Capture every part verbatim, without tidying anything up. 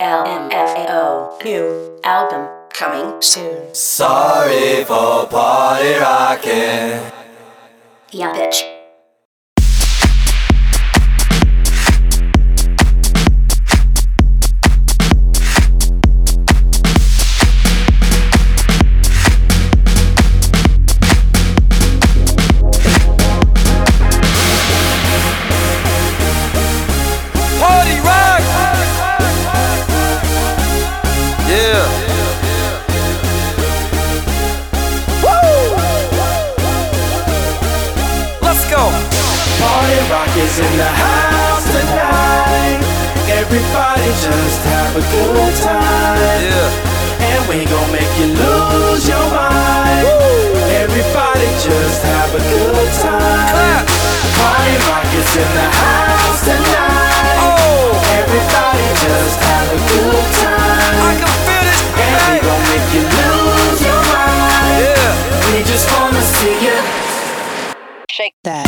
L M F A O. New album coming soon. Sorry for party rocking. Yeah, bitch. Party rock! Yeah. Woo! Let's go. Party rock is in the house tonight. Everybody just have a good time. Yeah. And we gon' make you lose your mind. Everybody just have a good time. Clap. Party rock is in the house tonight. Oh. Everybody just have a good time. I can feel this. And we gon' make you lose your mind. Yeah. We just wanna see you Shake that.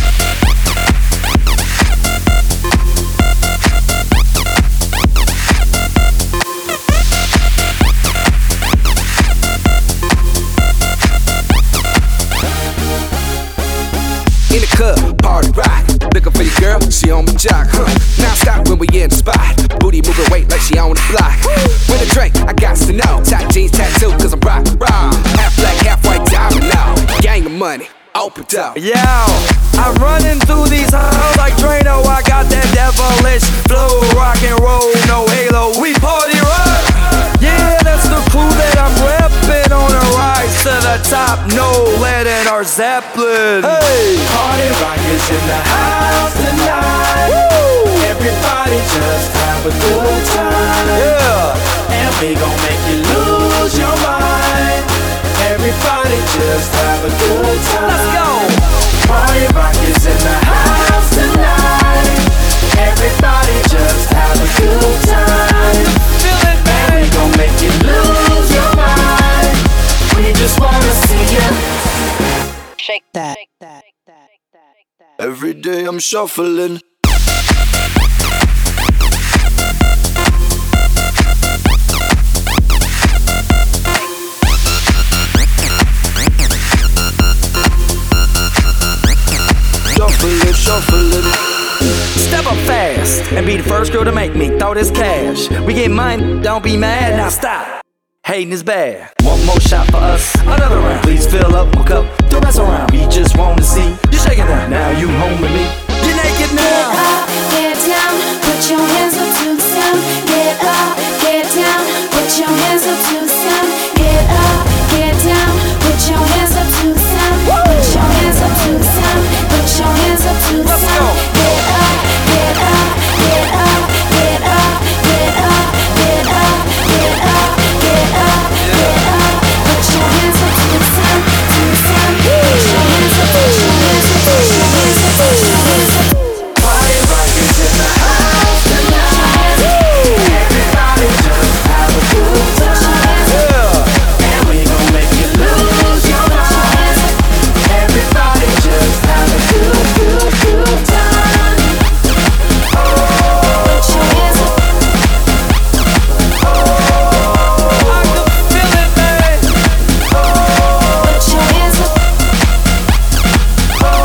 In the club, party rock. Looking for your girl, she on my jock, huh? Now stop when we in the spot. Booty moving weight like she on the block. With a drink, I got to know. Tight jeans tattoo, cause I'm rock, raw. Half black, half white diamond now. Gang of money, open up. Yeah, I'm running through these halls like Drano. I got that devilish flow, rock and roll, no halo. We party rock. Yeah, that's the crew that I'm reppin' on a rise to the top. No lead in our Zeppelin. Hey, Party rock is in the house tonight. woo! Everybody just have a good time. Yeah, And we gon' make you lose your mind. Everybody just have a good time. let's go. Party rock is in the house tonight. Everybody just have a good time. Feel it, And we man. gon' make you lose your mind. We just wanna see you Shake that. Shake that. Every day I'm shuffling. Shuffling, shuffling. Step up fast and be the first girl to make me throw this cash. We get mine, don't be mad, now stop. Hating is bad. One more shot for us, another round. Please fill up my cup, don't mess around. We just want to see you shaking that. Now you home with me. You're naked Get now. up, get down, put your hands up to the sound. Get up, get down, put your hands up to the sound. Get up, get down, put your hands up to the sound. Put your hands up to the sound. Put your hands up to the Let's go. sound. Get up, get up, get up, get up, get up, get up, get up, get up, get up. Put your hands up to the sound, to the sound. Put your hands up, put your hands up, put your hands up, put your hands up. Party rock is in the house tonight. Everybody just have a good time. Yeah. And we gon' make you lose your mind. Everybody just have a good, good, good time. Put your hands up. I can feel it, man. Put your hands up.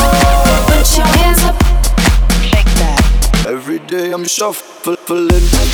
Put your hands up. Shake that. Every day I'm shuffling.